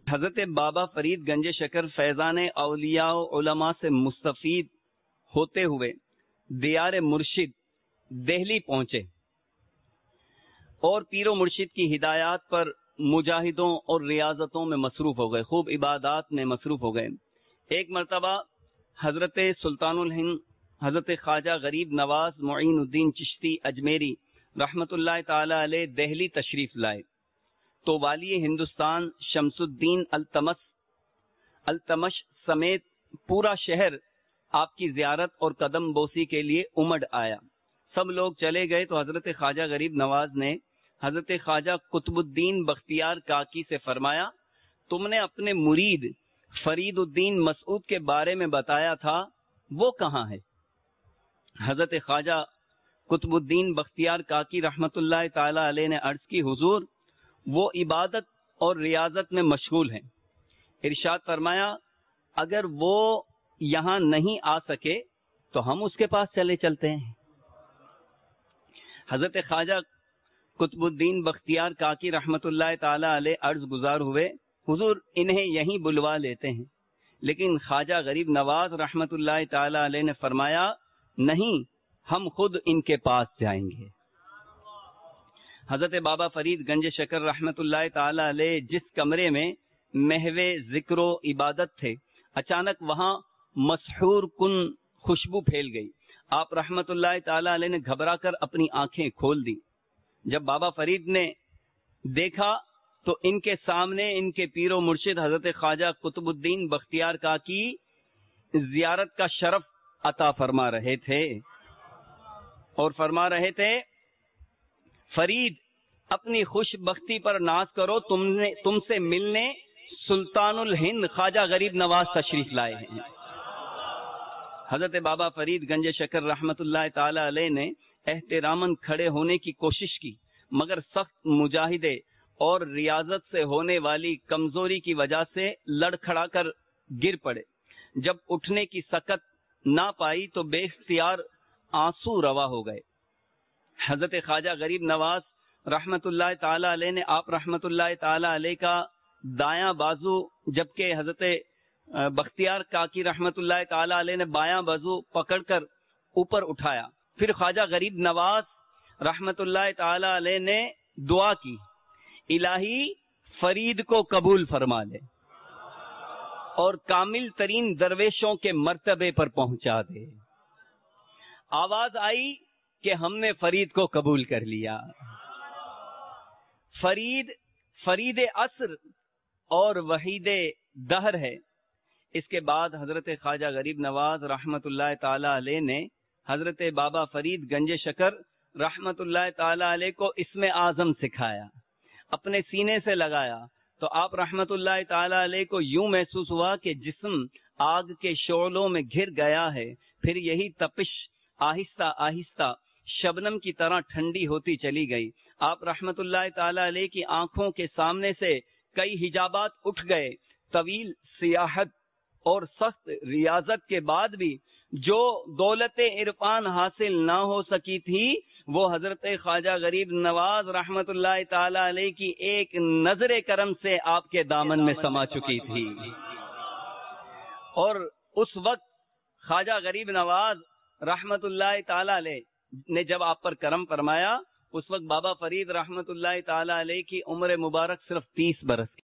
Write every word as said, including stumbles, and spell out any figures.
حضرت بابا فرید گنج شکر فیضان اولیاء و علماء سے مستفید ہوتے ہوئے دیار مرشد دہلی پہنچے اور پیر و مرشد کی ہدایات پر مجاہدوں اور ریاضتوں میں مصروف ہو گئے، خوب عبادات میں مصروف ہو گئے۔ ایک مرتبہ حضرت سلطان الہند حضرت خواجہ غریب نواز معین الدین چشتی اجمیری رحمت اللہ تعالی علیہ دہلی تشریف لائے تو والی ہندوستان شمس الدین التمش التمش سمیت پورا شہر آپ کی زیارت اور قدم بوسی کے لیے امڈ آیا۔ سب لوگ چلے گئے تو حضرت خواجہ غریب نواز نے حضرت خواجہ قطب الدین بختیار کاکی سے فرمایا، تم نے اپنے مرید فرید الدین مسعود کے بارے میں بتایا تھا، وہ کہاں ہے؟ حضرت خواجہ قطب الدین بختیار کاکی رحمت اللہ تعالی علیہ نے عرض کی، حضور وہ عبادت اور ریاضت میں مشغول ہیں۔ ارشاد فرمایا، اگر وہ یہاں نہیں آ سکے تو ہم اس کے پاس چلے چلتے ہیں۔ حضرت خواجہ قطب الدین بختیار کاکی رحمت اللہ تعالی علیہ عرض گزار ہوئے، حضور انہیں یہیں بلوا لیتے ہیں، لیکن خواجہ غریب نواز رحمت اللہ تعالی علیہ نے فرمایا، نہیں، ہم خود ان کے پاس جائیں گے۔ حضرت بابا فرید گنج شکر رحمت اللہ تعالی علیہ جس کمرے میں محو ذکر و عبادت تھے، اچانک وہاں مسحور کن خوشبو پھیل گئی۔ آپ رحمت اللہ تعالی علیہ نے گھبرا کر اپنی آنکھیں کھول دی۔ جب بابا فرید نے دیکھا تو ان کے سامنے ان کے پیر و مرشد حضرت خواجہ قطب الدین بختیار کاکی زیارت کا شرف عطا فرما رہے تھے اور فرما رہے تھے، فرید اپنی خوش بختی پر ناز کرو، تم نے تم سے ملنے سلطان الہند خواجہ غریب نواز تشریف لائے ہیں۔ حضرت بابا فرید گنج شکر رحمت اللہ تعالی علیہ نے احتراماً کھڑے ہونے کی کوشش کی، مگر سخت مجاہدے اور ریاضت سے ہونے والی کمزوری کی وجہ سے لڑکھڑا کر گر پڑے۔ جب اٹھنے کی سکت نہ پائی تو بے اختیار آنسو روا ہو گئے۔ حضرت خواجہ غریب نواز رحمت اللہ تعالی علیہ نے آپ رحمت اللہ تعالی علیہ کا دایاں بازو، جبکہ حضرت بختیار کاکی رحمت اللہ تعالی علیہ نے بایاں بازو پکڑ کر اوپر اٹھایا۔ پھر خواجہ غریب نواز رحمت اللہ تعالی علیہ نے دعا کی، الہی فرید کو قبول فرما لے اور کامل ترین درویشوں کے مرتبے پر پہنچا دے۔ آواز آئی کہ ہم نے فرید کو قبول کر لیا۔ فرید فرید عصر اور وحید دہر ہے۔ اس کے بعد حضرت خواجہ غریب نواز رحمت اللہ تعالی علیہ نے حضرت بابا فرید گنج شکر رحمت اللہ تعالی علیہ کو اسم اعظم سکھایا، اپنے سینے سے لگایا تو آپ رحمت اللہ تعالی علیہ کو یوں محسوس ہوا کہ جسم آگ کے شعلوں میں گھر گیا ہے، پھر یہی تپش آہستہ آہستہ شبنم کی طرح ٹھنڈی ہوتی چلی گئی۔ آپ رحمت اللہ تعالی علیہ کی آنکھوں کے سامنے سے کئی حجابات اٹھ گئے۔ طویل سیاحت اور سخت ریاضت کے بعد بھی جو دولت عرفان حاصل نہ ہو سکی تھی، وہ حضرت خواجہ غریب نواز رحمت اللہ تعالی علیہ کی ایک نظر کرم سے آپ کے دامن میں سما چکی تھی۔ اور اس وقت خواجہ غریب نواز رحمت اللہ تعالی علیہ نے جب آپ پر کرم فرمایا، اس وقت بابا فرید رحمت اللہ تعالی علیہ کی عمر مبارک صرف تیس برس کی